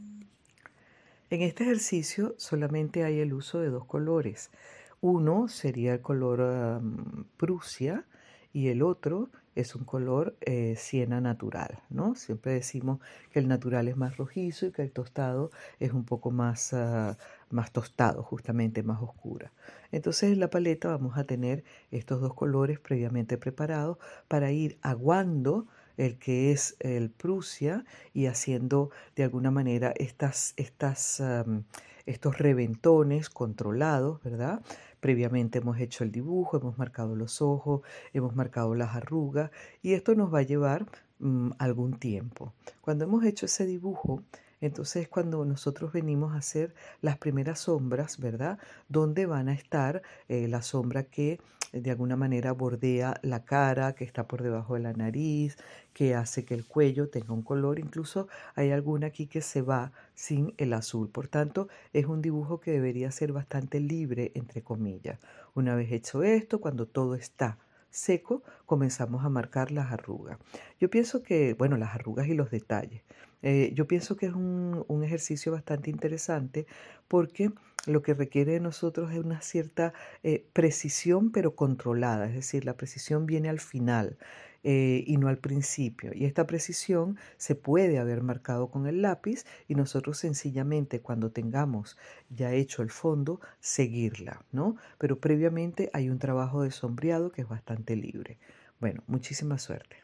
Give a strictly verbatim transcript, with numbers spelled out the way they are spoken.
En este ejercicio solamente hay el uso de dos colores. Uno sería el color um, Prusia y el otro es un color eh, siena natural, ¿no? Siempre decimos que el natural es más rojizo y que el tostado es un poco más, uh, más tostado, justamente más oscura. Entonces en la paleta vamos a tener estos dos colores previamente preparados para ir aguando el que es el Prusia y haciendo de alguna manera estas, estas, um, estos reventones controlados, ¿verdad? Previamente hemos hecho el dibujo, hemos marcado los ojos, hemos marcado las arrugas y esto nos va a llevar um, algún tiempo. Cuando hemos hecho ese dibujo, entonces cuando nosotros venimos a hacer las primeras sombras, ¿verdad? Donde van a estar eh, la sombra que de alguna manera bordea la cara, que está por debajo de la nariz, que hace que el cuello tenga un color. Incluso hay alguna aquí que se va sin el azul. Por tanto, es un dibujo que debería ser bastante libre, entre comillas. Una vez hecho esto, cuando todo está seco, comenzamos a marcar las arrugas. Yo pienso que, bueno, las arrugas y los detalles. Eh, yo pienso que es un, un ejercicio bastante interesante porque lo que requiere de nosotros es una cierta eh, precisión pero controlada, es decir, la precisión viene al final eh, y no al principio. Y esta precisión se puede haber marcado con el lápiz y nosotros sencillamente cuando tengamos ya hecho el fondo, seguirla, ¿no? Pero previamente hay un trabajo de sombreado que es bastante libre. Bueno, muchísima suerte.